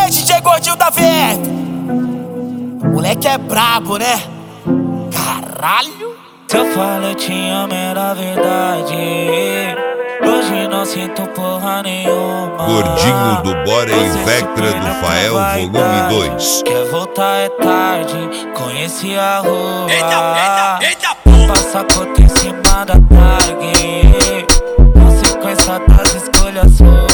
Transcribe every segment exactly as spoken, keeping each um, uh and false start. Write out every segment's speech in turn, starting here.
aí, D J Gordinho da Verde. Moleque é brabo, né? Caralho. Se eu falo eu te amo era verdade. Hoje não sinto porra nenhuma. Gordinho do Bora e Vectra do Fael, volume dois. Quer voltar é tarde, conheci a rua. Eita, eita, eita, passa cota em cima da tag. Consequência das escolhas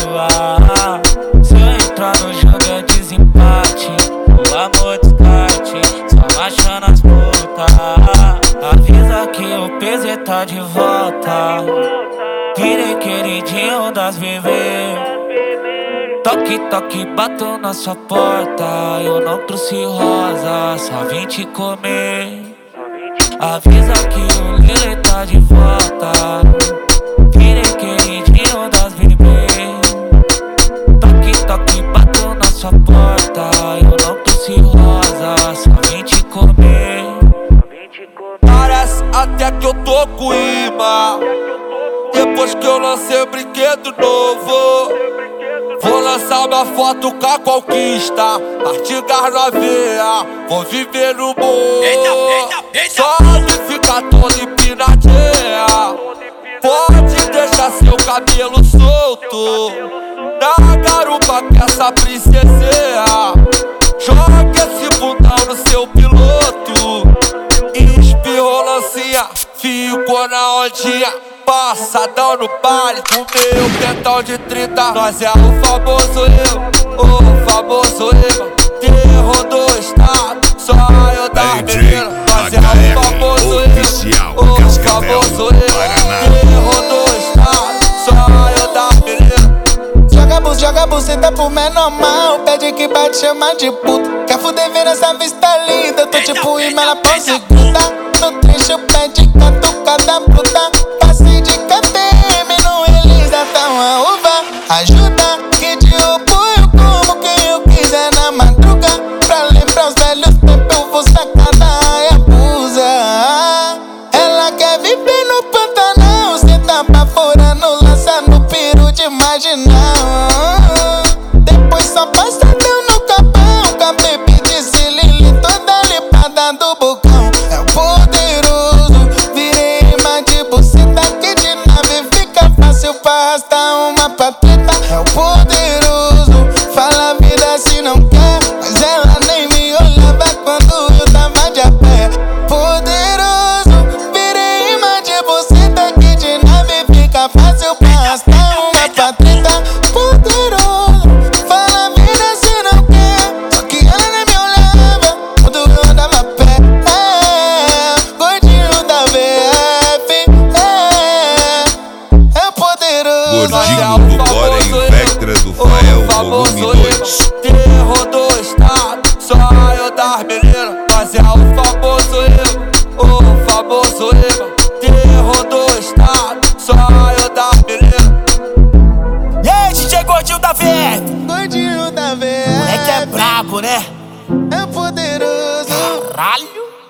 suas. Se eu entrar no jogo é desempate. O amor descarte, só achando as putas. Avisa que o P Z tá de volta. Virei queridinho das bebês. Toque, toque, bato na sua porta. Eu não trouxe rosa, só vim te comer. Avisa que o Lele tá de volta. Virei queridinho das bebês. Toque, toque, bato na sua porta. Eu não trouxe rosa, só vim te comer. Parece até que eu tô com imã. Depois que eu lancei o brinquedo novo, vou lançar uma foto com a conquista. Artigas na veia, vou viver no morro. Só de ficar todo empinadinha. Pode deixar seu cabelo solto na garupa que essa princesinha. Joga esse bundão no seu piloto. Espirrou lancinha, ficou na ondinha. Passadão no baile, com meu pentão de trinta. Nós é o famoso eu, o famoso eu. Terror do estado, só eu da menina. Nós é o famoso eu, o famoso eu. Terror do estado, só eu da menina. Joga bus, joga buceta pro menor mal. Pede que bate, chama de puta. Quer fuder vendo essa vista linda? Tô tipo imã, ela pode gruda. No trecho pede catucada bruta. Passei de K T M no Elisa, tá uma uva. Ajuda que de apoio como quem eu quiser na madruga. Pra lembrar os velhos tempos eu vou sacar da Hayabusa. Ela quer viver no Pantanal. Cê tá pra fora no lança no piru de marginal. Depois só passadão no capão. Com a baby de Cilili toda limpada do bocão. É o poderoso, virei imã de buceta. Que de nave fica fácil pra arrastar uma patreta. É o poderoso, fala a vida se não quer. Mas ela nem me olhava quando eu tava de a pé. Poderoso, virei imã de buceta. Que de nave fica fácil pra arrastar uma patreta. Poderoso, fala a vida se não quer. Só que ela nem me olhava quando eu andava a pé. É, gordinho da V F. É, é poderoso. Gordinho do Bora e Vectra do Fael, volume dois. Terror do estado, só eu das meninas. Nós é o famoso eu, o famoso eu. Terror do estado, só eu das meninas. E aí, D J Gordinho da Verde. Gordinho da V F. Moleque é brabo, né? É poderoso. Caralho.